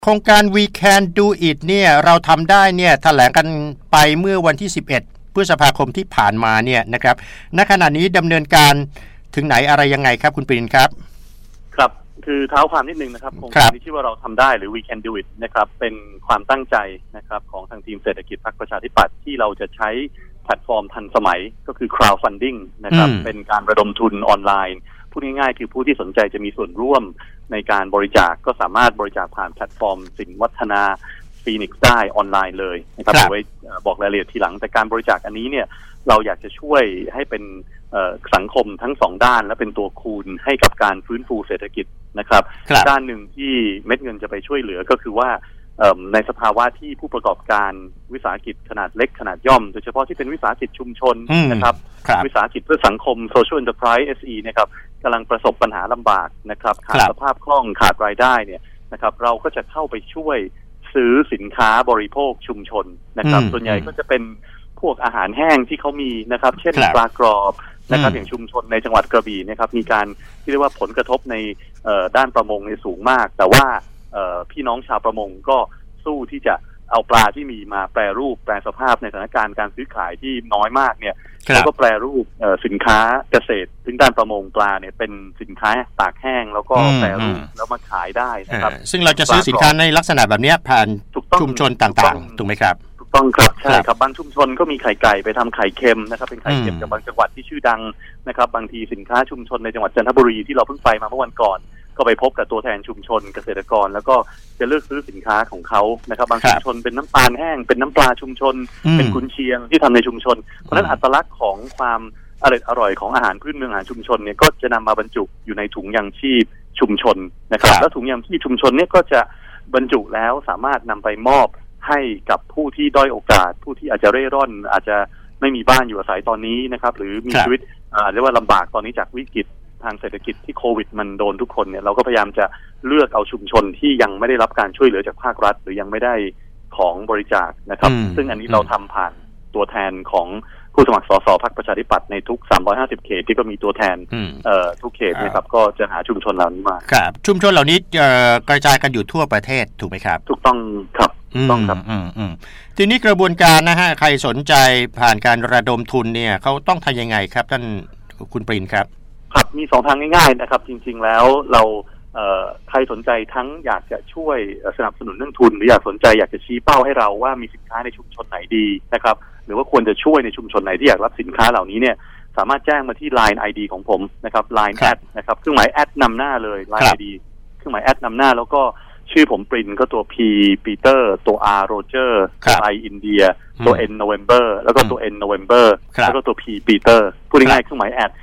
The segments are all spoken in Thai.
โครงการ We Can Do It เนี่ยเราทำได้เนี่ยแถลงกันไปเมื่อวันที่11พฤษภาคมที่ผ่านมาเนี่ยนะครับณขณะนี้ดำเนินการถึงไหนอะไรยังไงครับคุณปรินครับครับคือเท้าความนิดนึงนะครับโครงการนี้ที่ว่าเราทำได้หรือ We Can Do It นะครับเป็นความตั้งใจนะครับของทางทีมเศรษฐกิจพรรคประชาธิปัตย์ที่เราจะใช้แพลตฟอร์มทันสมัยก็คือ crowdfunding นะครับเป็นการระดมทุนออนไลน์พูดง่ายๆคือผู้ที่สนใจจะมีส่วนร่วมในการบริจาคก็สามารถบริจาคผ่านแพลตฟอร์มสินวัฒนาฟีนิกซ์ได้ออนไลน์เลยนะครับเอาไว้บอกรายละเอียดทีหลังแต่การบริจาคอันนี้เนี่ยเราอยากจะช่วยให้เป็นสังคมทั้งสองด้านและเป็นตัวคูณให้กับการฟื้นฟูเศรษฐกิจนะครับด้านหนึ่งที่เม็ดเงินจะไปช่วยเหลือก็คือว่าในสภาวะที่ผู้ประกอบการวิสาหกิจขนาดเล็กขนาดย่อมโดยเฉพาะที่เป็นวิสาหกิจชุมชนนะครับวิสาหกิจเพื่อสังคม Social Enterprise SE นะครับกำลังประสบปัญหาลำบากนะครับขาดสภาพคล่องขาดรายได้เนี่ยนะครับเราก็จะเข้าไปช่วยซื้อสินค้าบริโภคชุมชนนะครับส่วนใหญ่ก็จะเป็นพวกอาหารแห้งที่เขามีนะครับเช่นปลากรอบนะครับอย่างชุมชนในจังหวัดกระบี่นะครับมีการที่เรียกว่าผลกระทบในด้านประมงในสูงมากแต่ว่าพี่น้องชาวประมงก็สู้ที่จะเอาปลาที่มีมาแปรรูปแปรสภาพในสถานการณ์การซื้อขายที่น้อยมากเนี่ยแล้วก็แปรรูปสินค้าเกษตรซึ่งด้านประมงปลาเนี่ยเป็นสินค้าตากแห้งแล้วก็แปรรูปแล้วมาขายได้นะครับซึ่งเราจะซื้อสินค้าในลักษณะแบบนี้ผ่านชุมชนต่างๆถูกไหมครับถูกต้องครับใช่ครับบางชุมชนก็มีไข่ไก่ไปทำไข่เค็มนะครับเป็นไข่เค็มจากบางจังหวัดที่ชื่อดังนะครับบางทีสินค้าชุมชนในจังหวัดจันทบุรีที่เราเพิ่งไปมาเมื่อวันก่อนก็ไปพบกับตัวแทนชุมชนเกษตรกรแล้วก็จะเลือกซื้อสินค้าของเขานะครับบางชุมชนเป็นน้ำตาลแห้งเป็นน้ำปลาชุมชนเป็นกุนเชียงที่ทำในชุมชนเพราะฉะนั้นอัตลักษณ์ของความอร่อยของอาหารพื้นเมืองอาหารชุมชนเนี่ยก็จะนำมาบรรจุอยู่ในถุงยังชีพชุมชนนะครับแล้วถุงยังชีพชุมชนเนี่ยก็จะบรรจุแล้วสามารถนำไปมอบให้กับผู้ที่ด้อยโอกาสผู้ที่อาจจะเร่ร่อนอาจจะไม่มีบ้านอยู่อาศัยตอนนี้นะครับหรือมีชีวิตเรียกว่าลำบากตอนนี้จากวิกฤตทางเศรษฐกิจที่โควิดมันโดนทุกคนเนี่ยเราก็พยายามจะเลือกเอาชุมชนที่ยังไม่ได้รับการช่วยเหลือจากภาครัฐหรือยังไม่ได้ของบริจาคนะครับซึ่งอันนี้เราทำผ่านตัวแทนของผู้สมัครสสพรรคประชาธิปัตย์ในทุก350เขตที่ก็มีตัวแทนทุกเขตนะครับก็จะหาชุมชนเหล่านี้มาครับชุมชนเหล่านี้กระจายกันอยู่ทั่วประเทศถูกไหมครับถูกต้องครับต้องครับทีนี้กระบวนการนะฮะใครสนใจผ่านการระดมทุนเนี่ยเขาต้องทำยังไงครับท่านคุณปรินครับครับมี2ทางง่ายๆนะครับจริงๆแล้วเราใครสนใจทั้งอยากจะช่วยสนับสนุนเรื่องทุนหรืออยากสนใจอยากจะชี้เป้าให้เราว่ามีสินค้าในชุมชนไหนดีนะครับหรือว่าควรจะช่วยในชุมชนไหนที่อยากรับสินค้าเหล่านี้เนี่ยสามารถแจ้งมาที่ Line ID ของผมนะครับ Line แอดนะครับเครื่องหมายแอดนำหน้าเลย Line ID เครื่องหมายแอดนำหน้าแล้วก็ชื่อผมปรินก็ตัว P Peter ตัว R Roger ตัว I India ตัว N November แล้วก็ตัว N November แล้วก็ตัว P Peter พูดง่ายๆเครื่องหมายแอด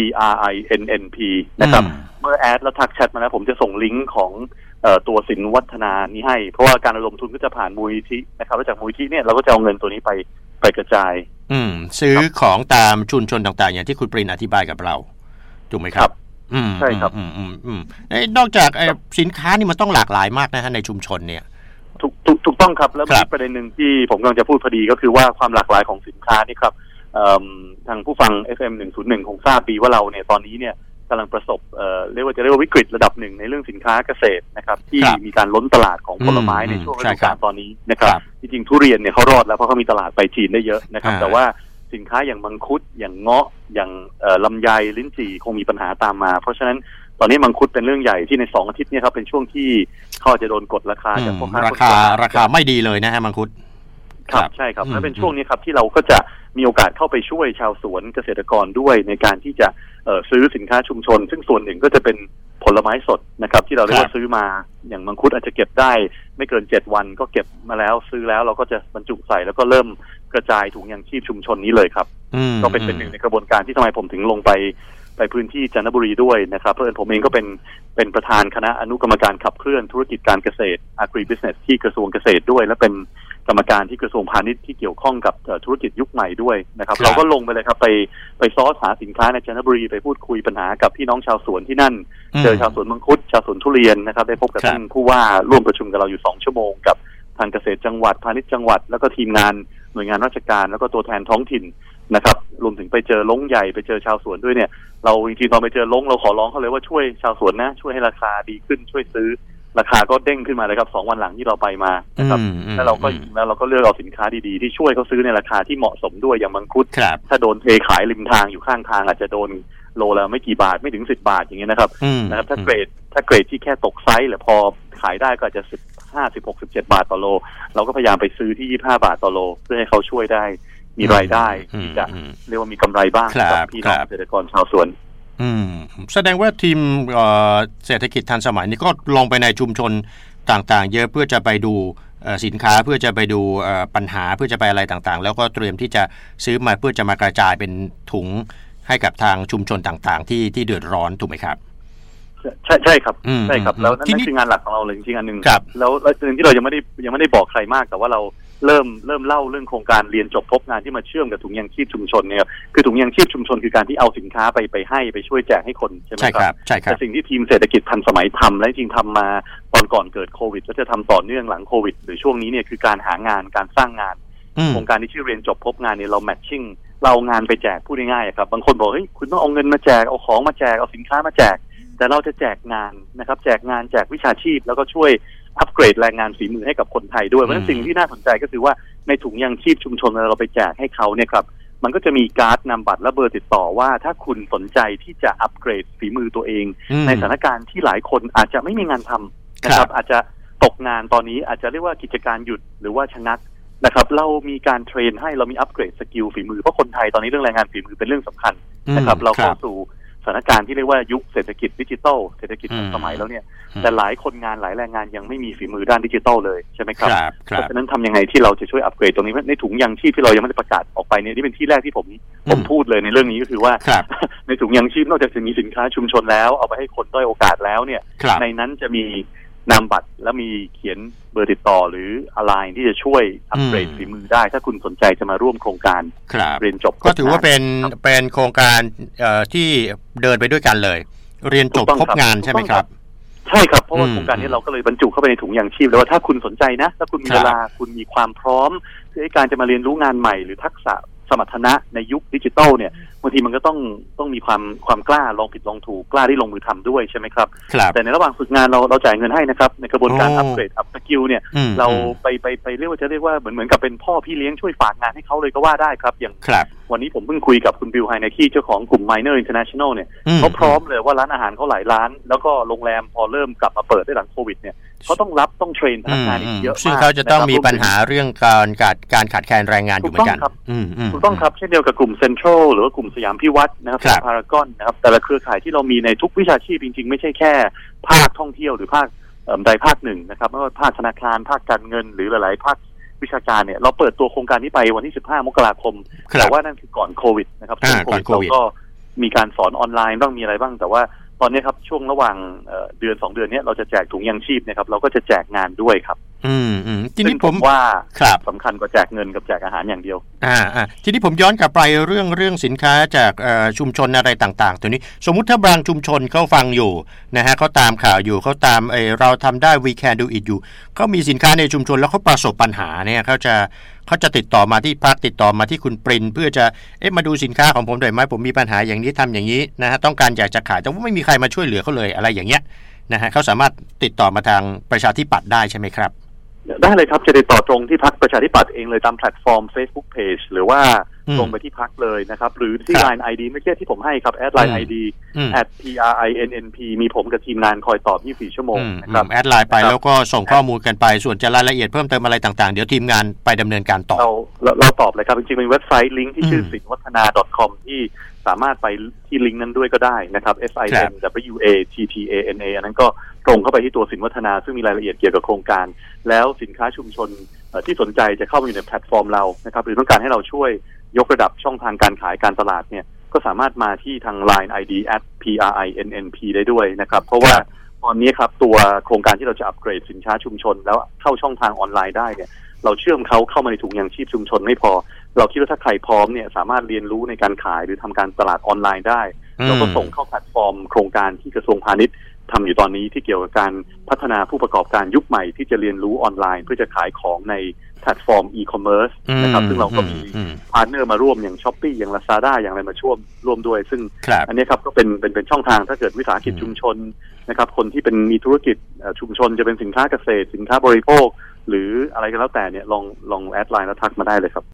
PRINNP นะครับเมื่อแอดแล้วทักแชทมาแล้วผมจะส่งลิงก์ของตัวสินวัฒนานี้ให้เพราะว่าการระดมทุนก็จะผ่านมูลนิธินะครับแล้วจากมูลนิธิเนี่ยเราก็จะเอาเงินตัวนี้ไปกระจายซื้อของตามชุมชนต่างๆอย่างที่คุณปรินอธิบายกับเราถูกไหมครับใช่ครับนอกจากสินค้านี่มันต้องหลากหลายมากนะฮะในชุมชนเนี่ยถูกต้องครับแล้วมีประเด็นหนึ่งที่ผมกำลังจะพูดพอดีก็คือว่าความหลากหลายของสินค้านี่ครับทางผู้ฟัง FM 101คงทราบดีว่าเราเนี่ยตอนนี้เนี่ยกำลังประสบเรียกว่าวิกฤตระดับหนึ่งในเรื่องสินค้าเกษตรนะครับที่มีการล้นตลาดของผลไม้ในช่วงฤดูกาลตอนนี้นะครับจริงๆทุเรียนเนี่ยเขารอดแล้วเพราะเขามีตลาดไปจีนได้เยอะนะครับแต่ว่าสินค้าอย่างมังคุดอย่างเงาะอย่างลำไยลิ้นจี่คงมีปัญหาตามมาเพราะฉะนั้นตอนนี้มังคุดเป็นเรื่องใหญ่ที่ใน2อาทิตย์เนี่ยครับเป็นช่วงที่เขาจะโดนกดราคาจากพวกราคาไม่ดีเลยนะฮะมังคุดครับใช่ครับและเป็นช่วงนี้ครับที่เราก็จะมีโอกาสเข้าไปช่วยชาวสวนเกษตรกรด้วยในการที่จะซื้อสินค้าชุมชนซึ่งส่วนหนึ่งก็จะเป็นผลไม้สดนะครับที่เราเรียกว่าซื้อมาอย่างมังคุดอาจจะเก็บได้ไม่เกิน7วันก็เก็บมาแล้วซื้อแล้วเราก็จะบรรจุใส่แล้วก็เริ่มกระจายถุงยังชีพชุมชนนี้เลยครับก็เป็นหนึ่งในกระบวนการที่ทำไมผมถึงลงไปพื้นที่จันทบุรีด้วยนะครับเพราะผมเองก็เป็นประธานคณะอนุกรรมการขับเคลื่อนธุรกิจการเกษตร Agri Business ที่กระทรวงเกษตรด้วยและเป็นกรรมการที่กระทรวงพาณิชย์ที่เกี่ยวข้องกับธุรกิจยุคใหม่ด้วยนะครับเราก็ลงไปเลยครับไปซอสหาสินค้าในจันทบุรีไปพูดคุยปัญหากับพี่น้องชาวสวนที่นั่นเจอชาวสวนมังคุดชาวสวนทุเรียนนะครับได้พบกับท่านผู้ว่าร่วมประชุมกับเราอยู่2ชั่วโมงกับทางเกษตรจังหวัดพาณิชย์จังหวัดแล้วก็ทีมงานหน่วยงานราชการแล้วก็ตัวแทนท้องถิ่นนะครับรวมถึงไปเจอลงใหญ่ไปเจอชาวสวนด้วยเนี่ยเราจริงๆตอนไปเจอลงเราขอร้องเขาเลยว่าช่วยชาวสวนนะช่วยให้ราคาดีขึ้นช่วยซื้อราคาก็เด้งขึ้นมาเลยครับ2 วันหลังที่เราไปมานะครับแล้วเราก็เลือกเอาสินค้าดีๆที่ช่วยเขาซื้อในราคาที่เหมาะสมด้วยอย่างมังคุดถ้าโดนเทขายริมทางอยู่ข้างทางอาจจะโดนโลละไม่กี่บาทไม่ถึง10 บาทอย่างเงี้ยนะครับถ้าเกรดที่แค่ตกไซส์หรือพอขายได้ก็อาจจะ15 16 17 บาทต่อโลเราก็พยายามไปซื้อที่25 บาทต่อโลเพื่อให้เขาช่วยได้มีรายได้ที่จะเรียกว่ามีกำไรบ้างกับพี่น้องเกษตรกรชาวสวนแสดงว่าทีมเศรษฐกิจทันสมัยนี้ก็ลงไปในชุมชนต่างๆเยอะเพื่อจะไปดูสินค้าเพื่อจะไปดูปัญหาเพื่อจะไปอะไรต่างๆแล้วก็เตรียมที่จะซื้อมาเพื่อจะมากระจายเป็นถุงให้กับทางชุมชนต่างๆที่เดือดร้อนถูกไหมครับใช่ครับใช่ครับแล้วนั่นคืองานหลักของเราเลยจริงๆอันนึงแล้วเรื่องที่เรายังไม่ได้บอกใครมากแต่ว่าเราเริ่มเล่าเรื่องโครงการเรียนจบพบงานที่มาเชื่อมกับถุงยางชีพชุมชนเนี่ยคือถุงยางชีพชุมชนคือการที่เอาสินค้าไปให้ไปช่วยแจกให้คนใช่ไหมครับใช่ครับแต่สิ่งที่ทีมเศรษฐกิจทันสมัยทำและจริงทำมาตอนก่อนเกิดโควิดแล้วจะทำต่อเนื่องหลังโควิดหรือช่วงนี้เนี่ยคือการหางานการสร้างงานโครงการที่ชื่อเรียนจบพบงานเนี่ยเราแมทชิ่งเรางานไปแจกพูดง่ายๆครับบางคนบอกเฮ้ยคุณต้องเอาเงินมาแจกเอาของมาแจกเอาสินค้ามาแจกแต่เราจะแจกงานนะครับแจกงานแจกวิชาชีพแล้วก็ช่วยอัปเกรดแรงงานฝีมือให้กับคนไทยด้วยเพราะฉะนั้นสิ่งที่น่าสนใจก็คือว่าในถุงยางชีพชุมชนเราไปแจกให้เขาเนี่ยครับมันก็จะมีการ์ดนำบัตรและเบอร์ติดต่อว่าถ้าคุณสนใจที่จะอัปเกรดฝีมือตัวเองในสถานการณ์ที่หลายคนอาจจะไม่มีงานทำนะครับอาจจะตกงานตอนนี้อาจจะเรียกว่ากิจการหยุดหรือว่าชะงักนะครับเรามีการเทรนให้เรามีอัปเกรดสกิลฝีมือเพราะคนไทยตอนนี้เรื่องแรงงานฝีมือเป็นเรื่องสำคัญนะครับเราเข้าสู่สถานการณ์ที่เรียกว่ายุคเศรษฐกิจดิจิทัลเศรษฐกิจทันสมัยแล้วเนี่ยแต่หลายคนงานหลายแรงงานยังไม่มีฝีมือด้านดิจิทัลเลยใช่ไหมครับเพราะฉะนั้นทำยังไงที่เราจะช่วยอัปเกรดตรงนี้ในถุงยางชีพที่เรายังไม่ได้ประกาศออกไปเนี่ยที่เป็นที่แรกที่ผมพูดเลยในเรื่องนี้ก็คือว่าในถุงยางชีพนอกจากจะมีสินค้าชุมชนแล้วเอาไปให้คนด้อยโอกาสแล้วเนี่ยในนั้นจะมีนามบัตรและมีเขียนเบอร์ติดต่อหรืออะไรที่จะช่วยอัปเกรดฝีมือได้ถ้าคุณสนใจจะมาร่วมโครงการเรียนจบก็ถือว่าเป็นโครงการที่เดินไปด้วยกันเลยเรียนจบพบงานใช่ไหมครับใช่ครับเพราะว่าโครงการนี้เราก็เลยบรรจุเข้าไปในถุงยางชีพแล้วว่าถ้าคุณสนใจนะถ้าคุณมีเวลาคุณมีความพร้อมในการจะมาเรียนรู้งานใหม่หรือทักษะสมรรถนะในยุคดิจิทัลเนี่ยบางทีมันก็ต้องมีความกล้าลองผิดลองถูกกล้าที่ลงมือทำด้วยใช่ไหมครับแต่ในระหว่างฝึกงานเราจ่ายเงินให้นะครับในกระบวนการอัปเกรดอัพสกิลเนี่ยเราไปเรียกว่าเหมือนกับเป็นพ่อพี่เลี้ยงช่วยฝากงานให้เขาเลยก็ว่าได้ครับอย่างวันนี้ผมเพิ่งคุยกับคุณบิลไฮเนกี้เจ้าของกลุ่ม Miner International เนี่ยเขาพร้อมเลยว่าร้านอาหารเขาหลายร้านแล้วก็โรงแรมพอเริ่มกลับมาเปิดได้หลังโควิดเนี่ยเขาต้องเทรนพนักงานอีกเยอะมากซึ่งเขาจะต้องมีปัญหาเรื่องการขาดแคลนแรงงานอยู่เหมือนกันถูกต้องครับเช่นเดียวกับกลุ่มเซ็นทรัลหรือว่ากลุ่มสยามพิวัฒน์นะครับพารากอนนะครับแต่ละเครือข่ายที่เรามีในทุกวิชาชีพจริงๆไม่ใช่แค่ภาคท่องเที่ยวหรือภาคใดภาคหนึ่งนะครับไม่ว่าภาคธนาคารภาคการเงินหรือหลายๆภาควิชาการเนี่ยเราเปิดตัวโครงการนี้ไปวันที่15 มกราคมแต่ว่านั่นคือก่อนโควิดนะครับช่วงโควิดเราก็มีการสอนออนไลน์บ้างมีอะไรบ้างแต่ว่าตอนนี้ครับช่วงระหว่างเดือน2 เดือนนี้เราจะแจกถุงยางชีพนะครับเราก็จะแจกงานด้วยครับทีนี้ผมว่าสำคัญกว่าแจกเงินกับแจกอาหารอย่างเดียวทีนี้ผมย้อนกลับไปเรื่องสินค้าจากชุมชนอะไรต่างๆตัวนี้สมมุติถ้าบางชุมชนเขาฟังอยู่นะฮะเขาตามข่าวอยู่เขาตามเราทำได้ We Can Do It อยู่เขามีสินค้าในชุมชนแล้วเขาประสบปัญหาเนี่ยเขาจะติดต่อมาที่พักติดต่อมาที่คุณปรินเพื่อจะมาดูสินค้าของผมหน่อยไหมผมมีปัญหาอย่างนี้ทำอย่างนี้นะฮะต้องการอยากจะขายแต่ว่าไม่มีใครมาช่วยเหลือเขาเลยอะไรอย่างเงี้ยนะฮะเขาสามารถติดต่อมาทางประชาธิปัตย์ได้ใช่ไหมครับได้เลยครับจะติดต่อตรงที่พรรคประชาธิปัตย์เองเลยตามแพลตฟอร์ม Facebook Page หรือว่าตรงไปที่พรรคเลยนะครับหรือที่ Line ID ไม่ใช่ที่ผมให้ครับ @line ID @PRINNP มีผมกับทีมงานคอยตอบ24 ชั่วโมงนะครับแอดไลน์ไปแล้วก็ส่งข้อมูลกันไปส่วนจะรายละเอียดเพิ่มเติมอะไรต่างๆเดี๋ยวทีมงานไปดำเนินการตอบเราตอบเลยครับจริงๆเป็นเว็บไซต์ลิงก์ที่ชื่อสินวัฒนา .com ที่สามารถไปที่ลิงก์นั้นด้วยก็ได้นะครับ SINWATTANA อันนั้นก็ตรงเข้าไปที่ตัวสินวัฒนาซึ่งมีรายละเอียดเกี่ยวกับโครงการแล้วสินค้าชุมชนที่สนใจจะเข้ามาอยู่ในแพลตฟอร์มเรานะครับหรือต้องการให้เราช่วยยกระดับช่องทางการขายการตลาดเนี่ยก็สามารถมาที่ทาง Line ID @PRINNP ได้ด้วยนะครับเพราะว่าตอนนี้ครับตัวโครงการที่เราจะอัปเกรดสินค้าชุมชนแล้วเข้าช่องทางออนไลน์ได้เนี่ยเราเชื่อมเขาเข้ามาในถุงยางชีพชุมชนไม่พอเราคิดว่าถ้าใครพร้อมเนี่ยสามารถเรียนรู้ในการขายหรือทำการตลาดออนไลน์ได้เราก็ส่งเข้าแพลตฟอร์มโครงการที่กระทรวงพาณิชย์ทำอยู่ตอนนี้ที่เกี่ยวกับการพัฒนาผู้ประกอบการยุคใหม่ที่จะเรียนรู้ออนไลน์เพื่อจะขายของในแพลตฟอร์มอีคอมเมิร์ซนะครับซึ่งเราก็มีพาร์ทเนอร์มาร่วมอย่าง Shopee อย่าง Lazada อย่างอะไรมาร่วมด้วยซึ่งอันนี้ครับก็เป็นช่องทางถ้าเกิดวิสาหกิจชุมชนนะครับคนที่เป็นมีธุรกิจชุมชนจะเป็นสินค้าเกษตรสินค้าบริโภคหรืออะไรก็แล้วแต่เนี่ยลองแอดไลน์แล้วทักมาได้เลยครับ